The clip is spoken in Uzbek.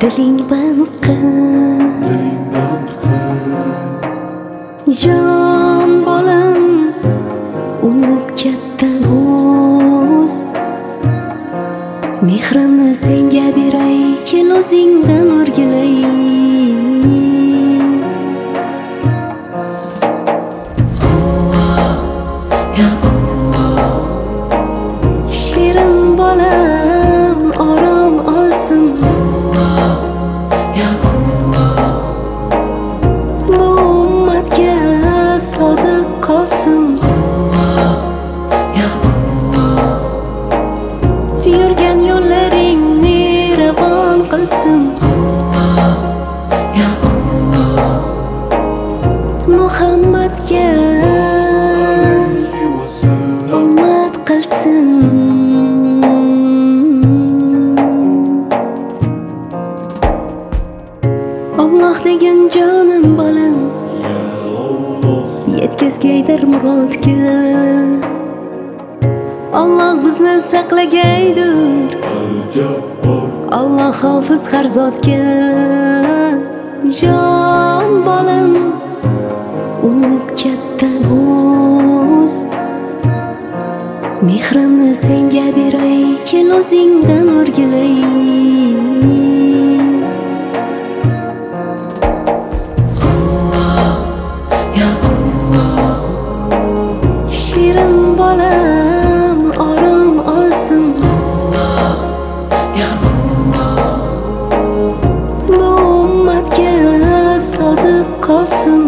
diling bandqil, jon bolam unib katta bo'l. Mehrimni senga beray, kel o'zingdan o'rgilay. Shirin bolam orom olsin, bu ummatga sodiq qolsin. Yurgan yo'llaringni ravon qilsin. Muhammadga ummat qilsin. Alloh degan jonim bolam, yetkazgaydir murodga. Alloh bizni saqlagaydir, Alloh hofiz har zotga. Jon bolam unib katta bo'l. Mehrimni senga beray, kel o'zingdan o'rgilay. Shirin bolam orom olsin, bu ummatga sodiq qolsin.